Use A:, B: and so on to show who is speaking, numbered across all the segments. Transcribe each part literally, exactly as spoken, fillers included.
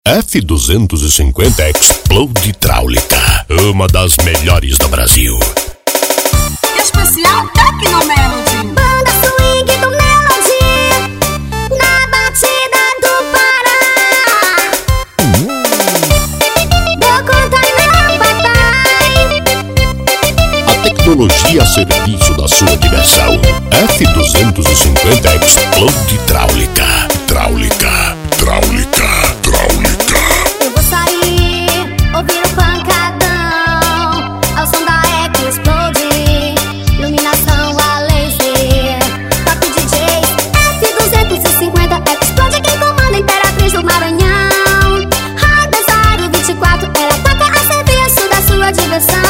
A: F duzentos e cinquenta Explode Hidráulica, uma das melhores do Brasil.
B: Especial Tecnomelody.
C: Banda swing do Melody, na batida do Pará. Deu conta não, papai.
A: A tecnologia a serviço da sua diversão. F duzentos e cinquenta Explode Hidráulica. Hidráulica, hidráulica, hidráulica.
C: Eu vou sair, ouvir o pancadão, ao som da Explode, iluminação a laser, top D Js, F duzentos e cinquenta Explode, quem comanda a Imperatriz do Maranhão. Roda zero vinte e quatro, ela toca a serviço da sua diversão.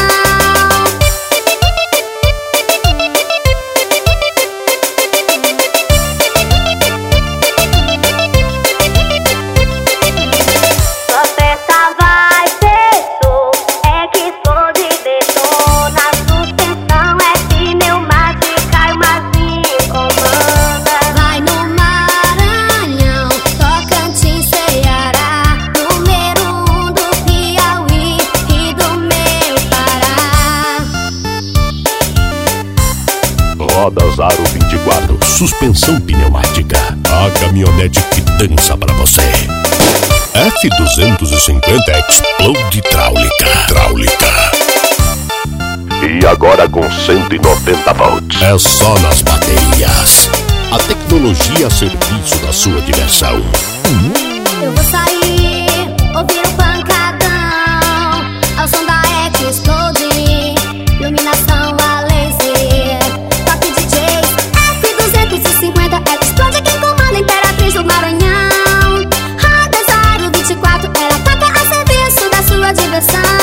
A: Rodas Aro vinte e quatro, suspensão pneumática, a caminhonete que dança pra você. F duzentos e cinquenta Explode Hidráulica. Hidráulica. E agora com cento e noventa volts. É só nas baterias. A tecnologia a serviço da sua diversão.
C: Eu vou sair, ouvir o pancadão, ao som da Explode, iluminação a laser, top D Js, F duzentos e cinquenta Explode, quem comanda a Imperatriz do Maranhão. Roda zero vinte e quatro, ela toca a serviço da sua diversão.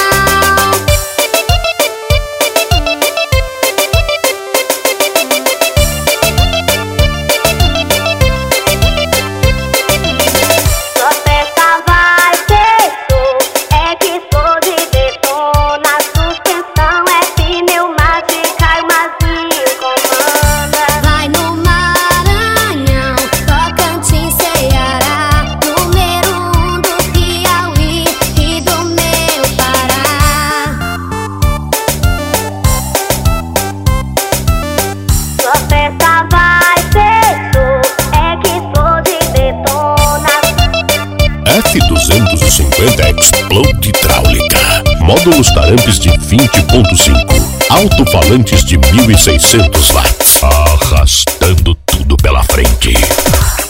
A: F duzentos e cinquenta Explode Hidráulica. Módulos Tarampes de vinte ponto cinco. Alto-falantes de mil e seiscentos watts. Arrastando tudo pela frente.